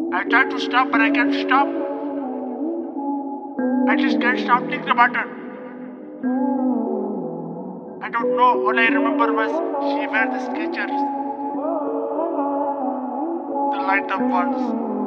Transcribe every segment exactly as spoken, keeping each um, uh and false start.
I try to stop, but I can't stop. I just can't stop clicking the button. I don't know. All I remember was she wear the Skechers, the light up ones.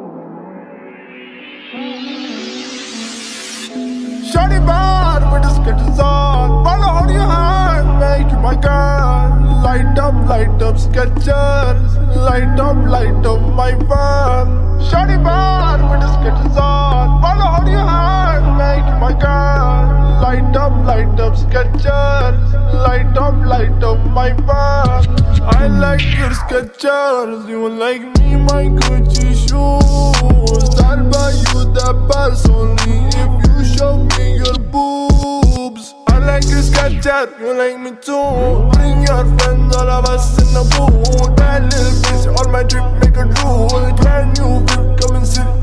Shawty bad with the Skechers on. Wanna hold your hand, make you my girl. Light up, light up Skechers. Light up, light up my van. Shawty bad with the Skechers on. Wanna hold your hand, make you my girl. Light up, light up Skechers. Light up, light up my van. I like your Skechers. You like me, my Gucci shoes. I'll buy you the pants only if you show me your boobs. I like your Skechers, you like me too. Bring your friends, all of us in the pool. Bad little bitch, all my drip make a drool. Brand new whip, come and sit